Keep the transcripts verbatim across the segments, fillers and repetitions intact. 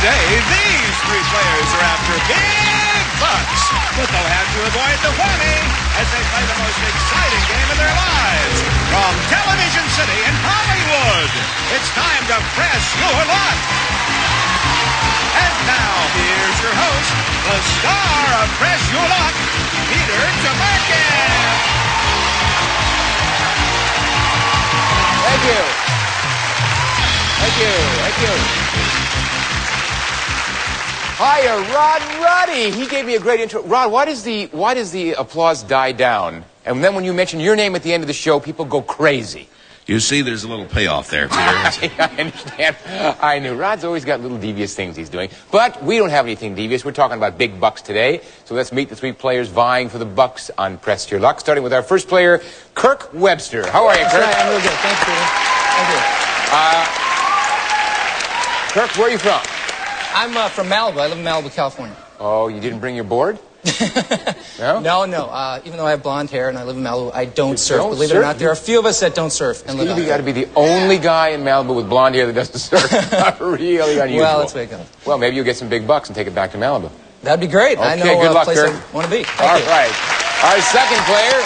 Today, these three players are after big bucks, but they'll have to avoid the whammy as they play the most exciting game of their lives. From Television City in Hollywood, it's time to press your luck. And now, here's your host, the star of Press Your Luck, Peter Tomarken. Thank you. Thank you. Thank you. Hiya, Rod Ruddy. He gave me a great intro. Rod, why does the why does the applause die down? And then when you mention your name at the end of the show, people go crazy. You see, there's a little payoff there, Peter. I understand. I knew. Rod's always got little devious things he's doing. But we don't have anything devious. We're talking about big bucks today. So let's meet the three players vying for the bucks on Press Your Luck, starting with our first player, Kirk Webster. How are you, Kirk? I'm real good. Thanks, Peter. Thank you. Uh, Kirk, where are you from? I'm uh, from Malibu. I live in Malibu, California. Oh, you didn't bring your board? No? No, no. Uh, even though I have blonde hair and I live in Malibu, I don't You surf. don't Believe surf? it or not, there are a few of us that don't surf. And live You've out got to there. be the only guy in Malibu with blonde hair that doesn't surf. Really unusual. Well, that's the way it goes. Well, maybe you'll get some big bucks and take it back to Malibu. That'd be great. I Okay, know good a luck, place Kirk. I want to be. Thank All you. right. Our second player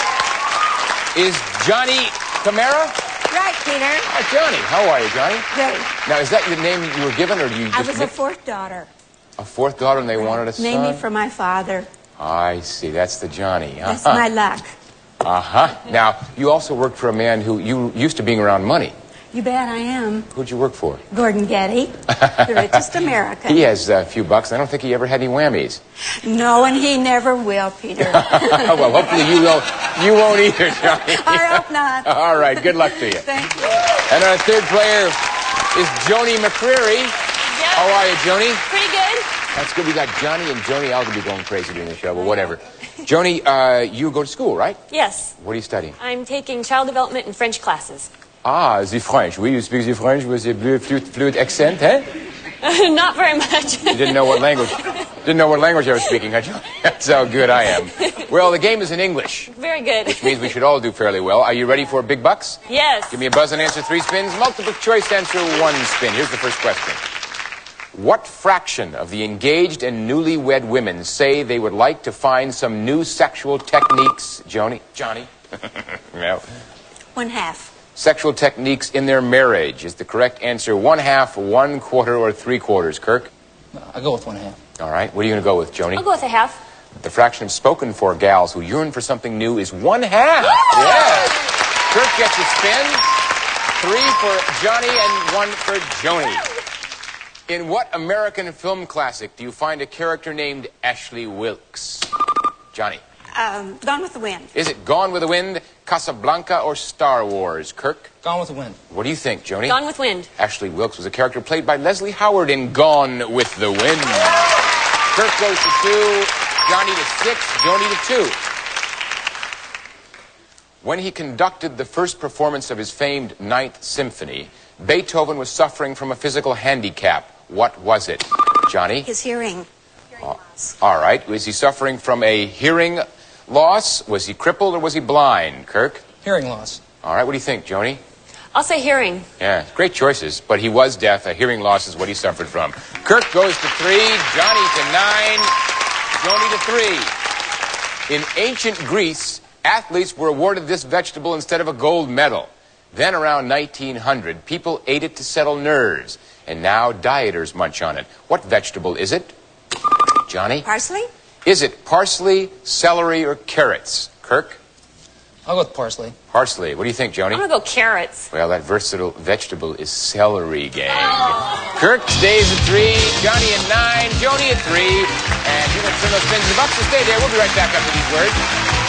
is Johnny Camara. Right, Peter. Hi, Johnny. How are you, Johnny? Great. Now, is that the name you were given, or do you just... I was a nick- fourth daughter. a fourth daughter, and they wanted a son? Named me for my father. I see. That's the Johnny. That's Uh-huh. my luck. Uh-huh. Now, you also worked for a man who... You used to being around money. You bet I am. Who'd you work for? Gordon Getty, the richest American. He has a few bucks, and I don't think he ever had any whammies. No, and he never will, Peter. Well, hopefully you won't, you won't either, Johnny. I hope not. All right, good luck to you. Thank you. And our third player is Joni McCreary. Yep. How are you, Joni? Pretty good. That's good. We got Johnny and Joni. I'll be going crazy during the show, but whatever. Joni, uh, you go to school, right? Yes. What are you studying? I'm taking child development and French classes. Ah, the French. Oui, you speak the French with a bleu- fluid, fluid accent, eh? Not very much. You didn't know what language. Didn't know what language I was speaking, huh, Joni? That's how good I am. Well, the game is in English, Very good. which means we should all do fairly well. Are you ready for big bucks? Yes. Give me a buzz and answer three spins. Multiple choice answer one spin. Here's the first question. What fraction of the engaged and newlywed women say they would like to find some new sexual techniques, Joni? Johnny? No. One half. Sexual techniques in their marriage. Is the correct answer one half, one quarter, or three quarters, Kirk? I'll go with one half. All right. What are you going to go with, Joni? I'll go with a half. The fraction of spoken for gals who yearn for something new is one half. Yes. Kirk gets a spin. Three for Johnny and one for Joni. In what American film classic do you find a character named Ashley Wilkes? Johnny. Um, Gone with the Wind. Is it Gone with the Wind, Casablanca, or Star Wars? Kirk? Gone with the Wind. What do you think, Joni? Gone with Wind. Ashley Wilkes was a character played by Leslie Howard in Gone with the Wind. Kirk goes to two, Johnny to six, Joni to two. When he conducted the first performance of his famed Ninth Symphony, Beethoven was suffering from a physical handicap. What was it? Johnny? His hearing. Hearing loss. All right. Was he suffering from a hearing loss? Was he crippled or was he blind? Kirk? Hearing loss. All right. What do you think, Joni? I'll say hearing. Yeah, great choices. But he was deaf. A hearing loss is what he suffered from. Kirk goes to three, Johnny to nine, Joni to three. In ancient Greece, athletes were awarded this vegetable instead of a gold medal. Then around nineteen hundred, people ate it to settle nerves. And now dieters munch on it. What vegetable is it? Johnny? Parsley? Is it parsley, celery, or carrots? Kirk? I'll go with parsley. Parsley. What do you think, Joni? I'm going to go carrots. Well, that versatile vegetable is celery, gang. Kirk stays at three, Johnny at nine, Joni at three. And you're going to turn those spins into bucks, so stay there. We'll be right back after these words.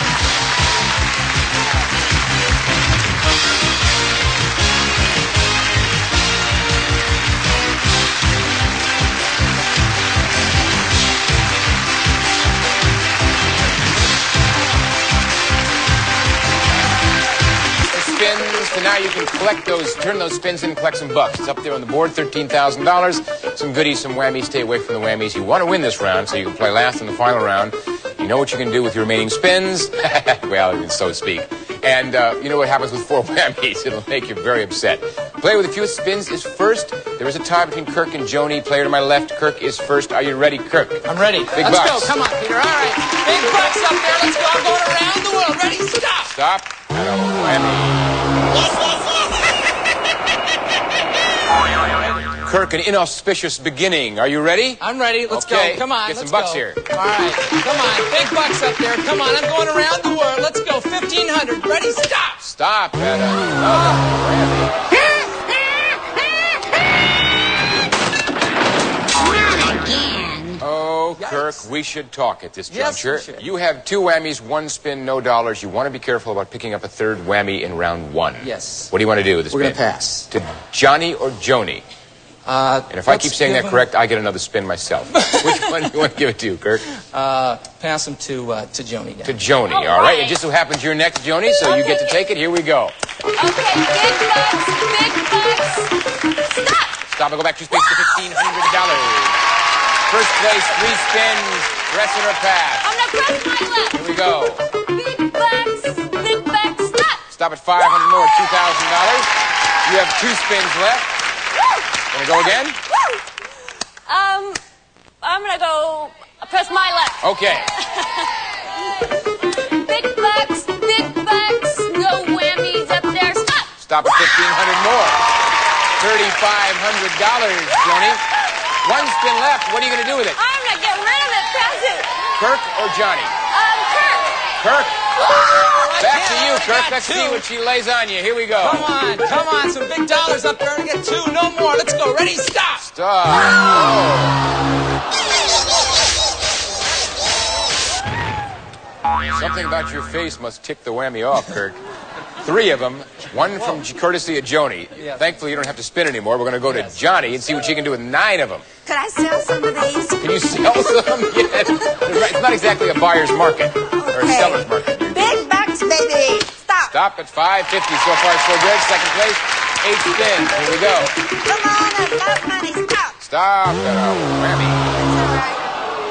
Spins, so now you can collect those, turn those spins in and collect some bucks. It's up there on the board, thirteen thousand dollars. Some goodies, some whammies. Stay away from the whammies. You want to win this round, so you can play last in the final round. You know what you can do with your remaining spins? Well, so to speak. And uh, you know what happens with four whammies? It'll make you very upset. Player with the fewest spins is first. There is a tie between Kirk and Joni. Player to my left, Kirk is first. Are you ready, Kirk? I'm ready. Big Let's bucks. go. Come on, Peter. All right. Big bucks up there. Let's go. I'm going around the world. Ready? Stop. Stop. And a whammy. Kirk, an inauspicious beginning. Are you ready? I'm ready. Let's Okay. go. Come on. Get let's some bucks go. here. All right. Come on. Big bucks up there. Come on. I'm going around the world. Let's go. fifteen hundred. Ready? Stop. Stop. And another whammy. Oh, Yikes. Kirk, we should talk at this Yes, juncture. we should. You have two whammies, one spin, no dollars. You want to be careful about picking up a third whammy in round one. Yes. What do you want to do with this We're spin? going to pass. To Johnny or Joni? Uh, And if I let's keep saying give that him- correct, I get another spin myself. Which one do you want to give it to, Kirk? Uh, pass him to uh, to Joni. To Then. Joni, all right? It just so happens you're next, Joni, so you get to take it. Here we go. Okay, big bucks, big bucks. Stop. Stop and go back two spaces to fifteen hundred dollars. First place, three spins, wrestler or pass. I'm gonna press my left. Here we go. Big bucks, big bucks. Stop. Stop at five hundred more, two thousand dollars. You have two spins left. Gonna go again? Woo. Um, I'm gonna go press my left. Okay. Big bucks, big bucks. No whammies up there. Stop. Stop at fifteen hundred more. thirty-five hundred dollars, Joni. One spin left. What are you gonna do with it? I'm gonna get rid of it. Pass it. Kirk or Johnny? Um, Kirk. Kirk. I Back can't. to you, I Kirk. got Let's two. see what she lays on you. Here we go. Come on. Come on. Some big dollars up there to get two. No more. Let's go. Ready? Stop. Stop. Oh. Something about your face must tick the whammy off, Kirk. Three of them, one from courtesy of Joni. Yes. Thankfully, you don't have to spin anymore. We're going to go Yes. to Johnny and see what she can do with nine of them. Could I sell some of these? Can you sell some? Yes. It's not exactly a buyer's market or a Okay. seller's market. Big bucks, baby. Stop. Stop at five fifty. So far, so good. Second place, eight spins. Here we go. Come on, I love money. Stop. Stop at a whammy. That's all right.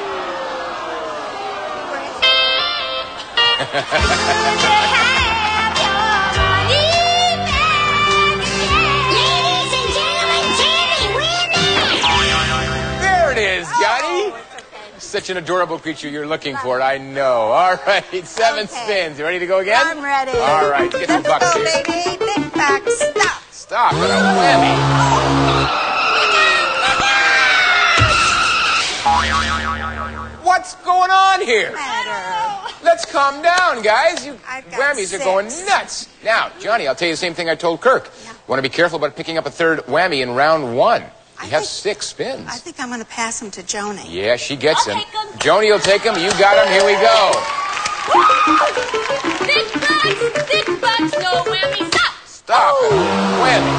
There it is, Johnny. Such an adorable creature you're looking for. I know. All right, seven Okay. spins. You ready to go again? I'm ready. All right, get some Let's bucks go, here. baby. Big bucks. Stop. Stop at a whammy. What's going on here? Matter. Let's calm down, guys. You I've got whammies six. are going nuts. Now, Johnny, I'll tell you the same thing I told Kirk. Yeah. Want to be careful about picking up a third whammy in round one. I You have think- six spins. I think I'm going to pass them to Joni. Yeah, she gets I'll them. take 'em. Joni will take them. You got them. Here we go. Big bucks, big bucks. No whammies. Stop. Stop at a whammy.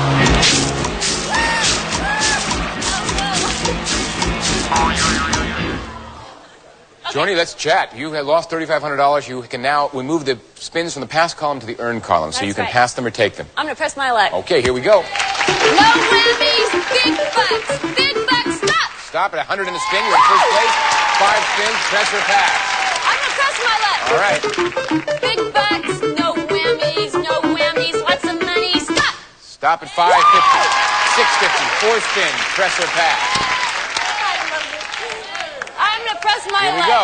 Joni, let's chat. You had lost thirty-five hundred dollars. You can now, we move the spins from the pass column to the earn column, so That's you can right. pass them or take them. I'm gonna press my left. Okay, here we go. No whammies. Big bucks, big bucks. Stop. Stop at one hundred in the spin. You're in first place. Five spins, press or pass. I'm gonna press my left. All right. Big bucks. No whammies. No whammies. Lots of money. Stop. Stop at five fifty. six fifty. Four spins, press or pass. I'm gonna press my Here we left. go.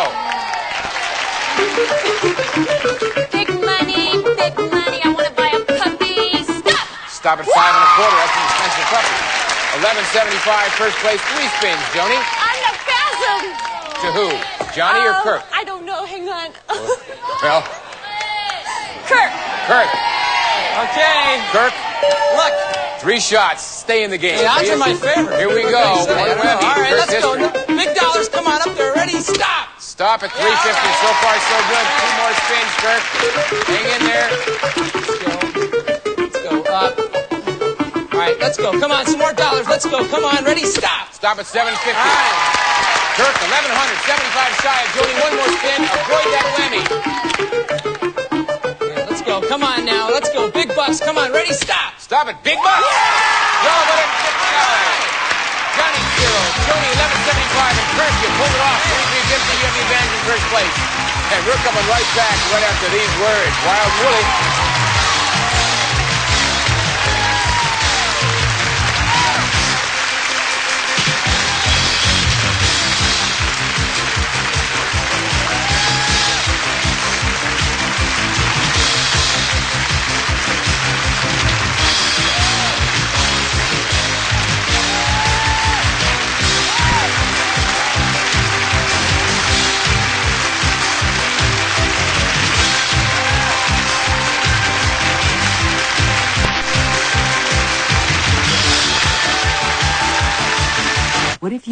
Big money, big money. I wanna buy a puppy. Stop. Stop at five and a quarter. That's an expensive puppy. eleven seventy-five, first place, three spins. Joni, I'm gonna pass him. to who? Johnny or Um, Kirk? I don't know. Hang on. Well, Kirk. Kirk. Okay. Kirk, Look. three shots. Stay in the game. The odds please. are my favorite. Here we What go. can I say? One I don't know. whammy. All right, Kirk's let's go. history. Big dollars. Come on up there. Ready? Stop. Stop at three fifty. So far, so good. Two more spins, Kirk. Hang in there. Let's go. Let's go up. All right, let's go. Come on, some more dollars. Let's go. Come on. Ready? Stop. Stop at seven fifty. All right. Kirk, eleven seventy-five shy of Joni. One more spin. Avoid that whammy. Yeah, let's go. Come on now. Let's go. Big bucks. Come on. Ready? Stop. Stop at big bucks. twelve fifty dollars. Johnny zero. Joni eleven seventy-five. And Kirk, you pulled it off. twenty-three fifty. You have the advantage in first place. And we're coming right back right after these words. Wild Willie. What if you...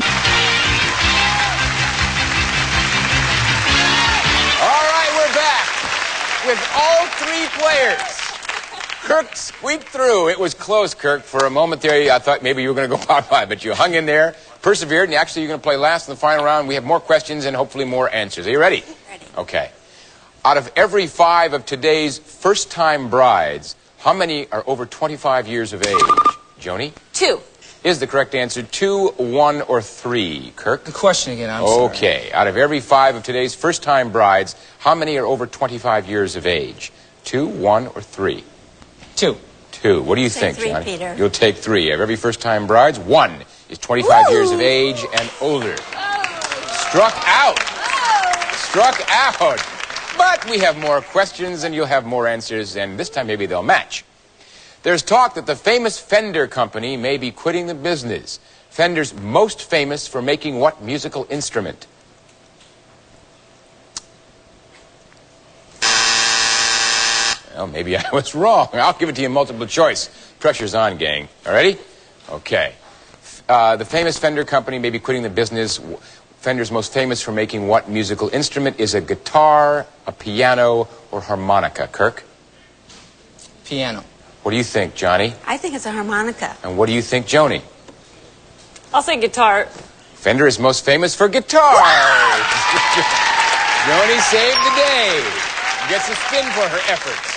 All right, we're back with all three players. Kirk squeaked through. It was close, Kirk. For a moment there, I thought maybe you were going to go bye-bye, but you hung in there, persevered, and actually you're going to play last in the final round. We have more questions and hopefully more answers. Are you ready? Ready. Okay. Out of every five of today's first-time brides, how many are over twenty-five years of age? Joni? Two. Is the correct answer two, one, or three? Kirk? The question again, I'm sorry. Okay. Out of every five of today's first-time brides, how many are over twenty-five years of age? Two, one, or three? Two. Two. What do you Say think, three, Johnny? Peter. You'll take three. Of every first-time brides, one is twenty-five years of age and older. Struck out. Struck out. But we have more questions, and you'll have more answers, and this time maybe they'll match. There's talk that the famous Fender company may be quitting the business. Fender's most famous for making what musical instrument? Well, maybe I was wrong. I'll give it to you multiple choice. Pressure's on, gang. All ready? Okay. Uh, the famous Fender company may be quitting the business. Fender's most famous for making what musical instrument? Is a guitar, a piano, or harmonica? Kirk? Piano. What do you think, Johnny? I think it's a harmonica. And what do you think, Joni? I'll say guitar. Fender is most famous for guitar. Joni saved the day. Gets a spin for her efforts.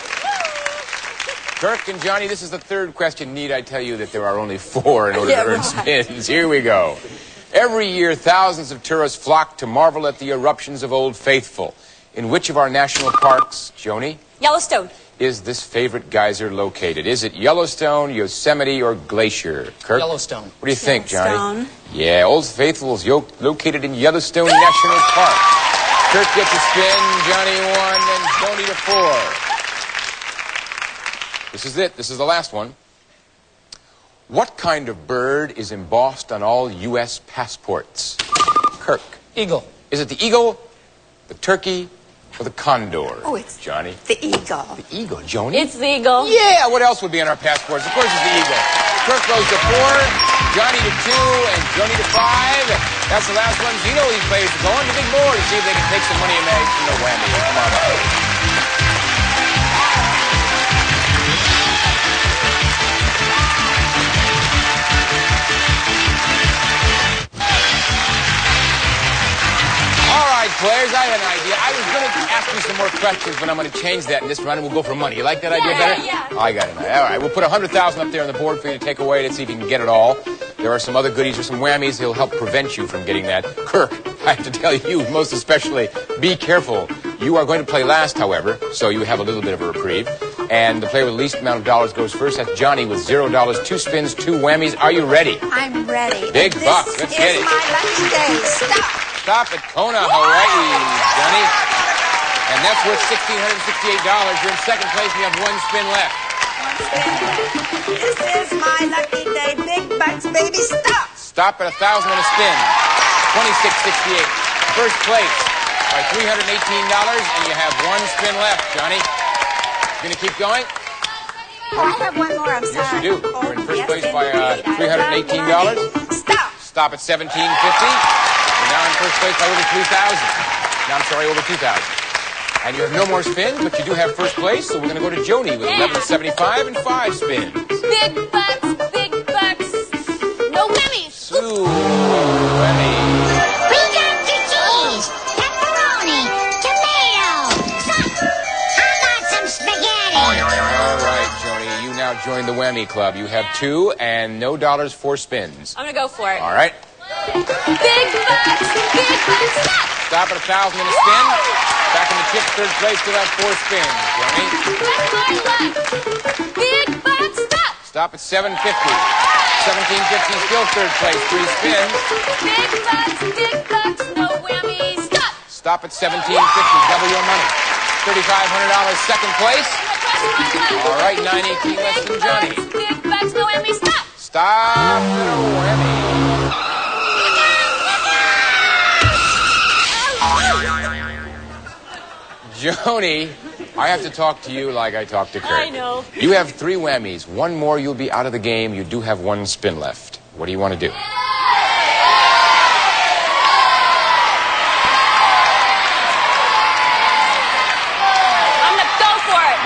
Kirk and Johnny, this is the third question. Need I tell you that there are only four in order Yeah, to earn right. spins? Here we go. Every year, thousands of tourists flock to marvel at the eruptions of Old Faithful. In which of our national parks, Joni, Yellowstone. is this favorite geyser located? Is it Yellowstone, Yosemite, or Glacier? Kirk? Yellowstone. What do you think, Johnny? Yellowstone. Yeah, Old Faithful is yo- located in Yellowstone National Park. Kirk gets a spin, Johnny one, and Joni to four. This is it. This is the last one. What kind of bird is embossed on all U S passports? Kirk. Eagle. Is it the eagle, the turkey, or the condor? Oh, it's Johnny. the eagle. The eagle, Joni. It's the eagle. Yeah, what else would be on our passports? Of course it's the eagle. Kirk goes to four, Johnny to two, and Joni to five. That's the last one. So you know these players are going to big board to see if they can take some money and make some no whammy. Come on up. Players, I had an idea. I was going to ask you some more questions, but I'm going to change that in this round, and we'll go for money. You like that idea Yeah, better? yeah, yeah. I got it. All right, we'll put one hundred thousand dollars up there on the board for you to take away. Let's see if you can get it all. There are some other goodies or some whammies. He'll help prevent you from getting that. Kirk, I have to tell you, most especially, be careful. You are going to play last, however, so you have a little bit of a reprieve. And the player with the least amount of dollars goes first. That's Johnny with zero dollars, two spins, two whammies. Are you ready? I'm ready. Big And bucks. Let's this get is it. my lucky day. Stop. Stop at Kona, Hawaii, Johnny. And that's worth one thousand six hundred sixty-eight dollars. You're in second place. You have one spin left. One spin. This is my lucky day. Big bucks, baby. Stop. Stop at one thousand dollars on a spin. twenty-six sixty-eight. First place by three hundred eighteen dollars, and you have one spin left, Johnny. You gonna keep going? Oh, I have one more. I'm sorry. Yes, you do. Oh, You're in first yes, place by uh, indeed. I three hundred eighteen dollars. love money. Stop. Stop at seventeen fifty. You're now in first place by over three thousand dollars. Now, I'm sorry, over two thousand dollars. And you have no more spins, but you do have first place, so we're going to go to Joni with eleven seventy-five and five spins. Big bucks, big bucks. No whammies. Sue, Remy. We got the cheese, pepperoni, tomato, sauce. How about some spaghetti? All right, Joni, you now join the Whammy Club. You have two and no dollars for spins. I'm going to go for it. All right. Big bucks, big bucks. Stop. Stop at a thousand and a spin. Back in the chip, third place with that four spins, Joni. One more left. Big bucks. Stop. Stop at seven fifty. seventeen fifty, still third place, three spins. Big bucks, big bucks. No whammies. Stop. Stop at seventeen fifty, double your money. thirty-five hundred dollars, second place. All right, nine eighteen less than Johnny. Big bucks, no whammies. Stop. Stop at a whammy. Joni, I have to talk to you like I talked to Kurt. I know. You have three whammies. One more, you'll be out of the game. You do have one spin left. What do you want to do?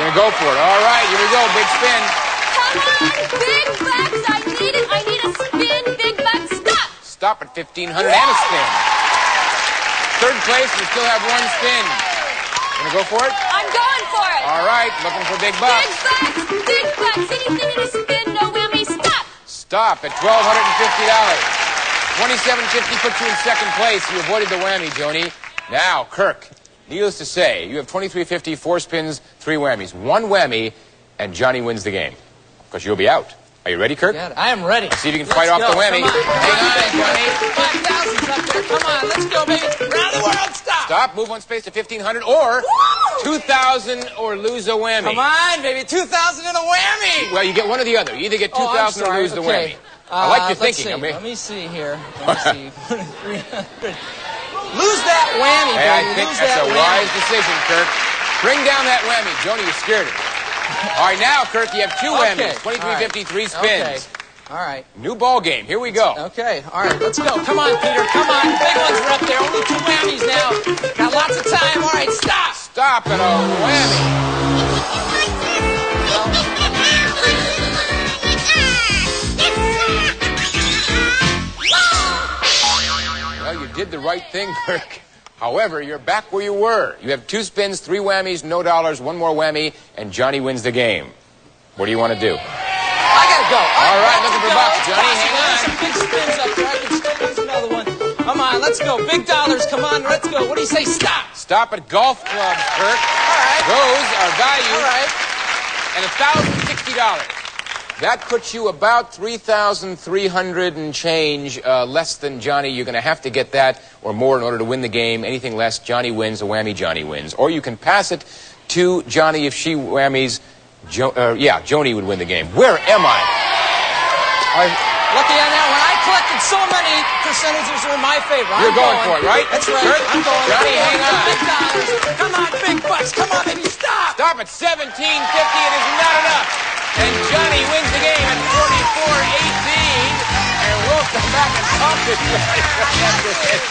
going to go for it. All right, here we go. Big spin. Come on, big bucks. I need it. I need a spin. Big bucks, stop. Stop at fifteen hundred and a spin. Third place, we still have one spin. Going to go for it? I'm going for it. All right, looking for big bucks. Big bucks, big bucks. Anything in a spin, no whammy, stop. Stop at one thousand two hundred fifty dollars. twenty-seven fifty puts you in second place. You avoided the whammy, Joni. Now, Kirk, needless to say, you have twenty-three fifty, four spins, three whammies. One whammy, and Johnny wins the game. Because you'll be out. Are you ready, Kirk? Yeah, I am ready. See if you can Let's fight off go. the whammy. Come on. Hang on, Johnny. five thousand's up there. Come on, let's go, baby. Round the world, stop. Stop, move one space to fifteen hundred, or two thousand, or lose a whammy. Come on, baby, two thousand and a whammy. Well, you get one or the other. You either get two Oh, I'm thousand or sorry. lose the Okay. whammy. I like Uh, your let's thinking. see. I mean, Let me see here. Let me see. three hundred. Lose that whammy, hey, I baby. think Lose that's that a whammy. wise decision, Kirk. Bring down that whammy. Joni, you scared it. All right, now, Kirk, you have two Okay. whammies. twenty-three fifty, three spins. Okay. All right. New ball game. Here we go. Okay. All right. Let's go. Come on, Peter. Come on. Big ones are up there. Only two whammies now. Got lots of time. All right. Stop. Stop at a whammy. Well, you did the right thing, Kirk. However, you're back where you were. You have two spins, three whammies, no dollars, one more whammy, and Johnny wins the game. What do you want to do? I gotta go. All right, looking for go. bucks, It's Johnny. possible. Hang on. There's some big spins up there. I can still lose another one. Come on. Let's go. Big dollars. Come on. Let's go. What do you say? Stop. Stop at golf clubs, Kirk. All right. Those are valued All right. at one thousand sixty dollars. That puts you about three thousand three hundred and change uh, less than Johnny. You're going to have to get that or more in order to win the game. Anything less, Johnny wins. A whammy, Johnny wins. Or you can pass it to Johnny if she whammies. Jo uh, yeah, Joni would win the game. Where am I? I Lucky on that one. I collected so many percentages are in my favor. You're I'm going for it, right? That's right. Kurt? I'm going. Johnny, I'm hang going. on. Big dollars. Come on, big bucks. Come on, baby. Stop. Stop at seventeen fifty. It is not enough. And Johnny wins the game at forty-four eighteen. And we'll come back and talk to Johnny after this.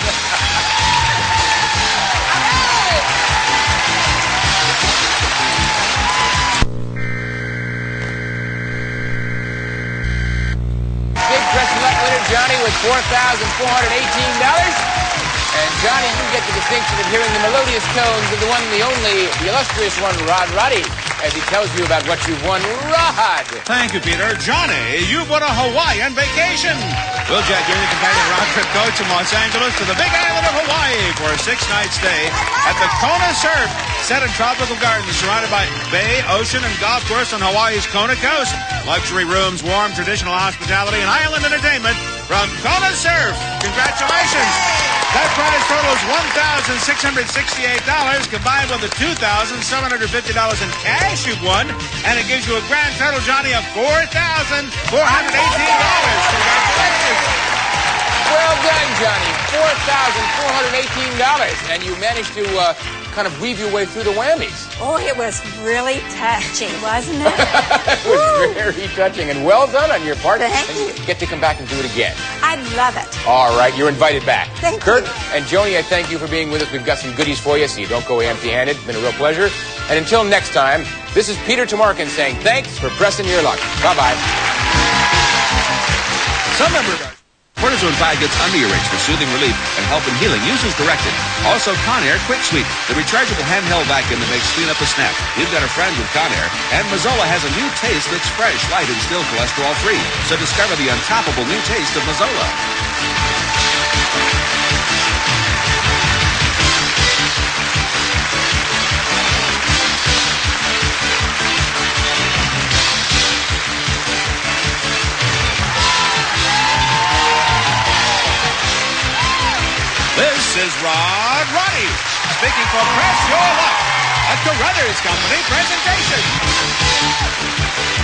Big press luck winner Johnny with four thousand four hundred eighteen dollars. And Johnny, you get the distinction of hearing the melodious tones of the one, the only, the illustrious one, Rod Roddy, as he tells you about what you've won. Rod! Thank you, Peter. Johnny, you've won a Hawaiian vacation. We'll jet you in the companion round trip coach from Los Angeles to the big island of Hawaii for a six-night stay at the Kona Surf, set in tropical gardens surrounded by bay, ocean, and golf course on Hawaii's Kona coast. Luxury rooms, warm traditional hospitality, and island entertainment from Kona Surf. Congratulations. That prize totals one thousand six hundred sixty-eight dollars combined with the two thousand seven hundred fifty dollars in cash you've won, and it gives you a grand total, Johnny, of four thousand four hundred eighteen dollars. Congratulations. Well done, Johnny. four thousand four hundred eighteen dollars. And you managed to uh, kind of weave your way through the whammies. Oh, it was really touching, wasn't it? It was very touching, and well done on your part. Thank and you. you get to come back and do it again. I love it. All right, you're invited back. Thank Kurt you. and Joni, I thank you for being with us. We've got some goodies for you, so you don't go away empty-handed. It's been a real pleasure. And until next time, this is Peter Tomarkin saying thanks for pressing your luck. Bye-bye. Some member Cortisone five gets under your rings for soothing relief and help in healing. Use as directed. Also, Conair Quick Sweep, the rechargeable handheld vacuum that makes cleanup a snap. You've got a friend with Conair. And Mazzola has a new taste that's fresh, light, and still cholesterol-free. So discover the untoppable new taste of Mazzola. This is Rod Roddy, speaking for Press Your Luck, a Carruthers Company presentation.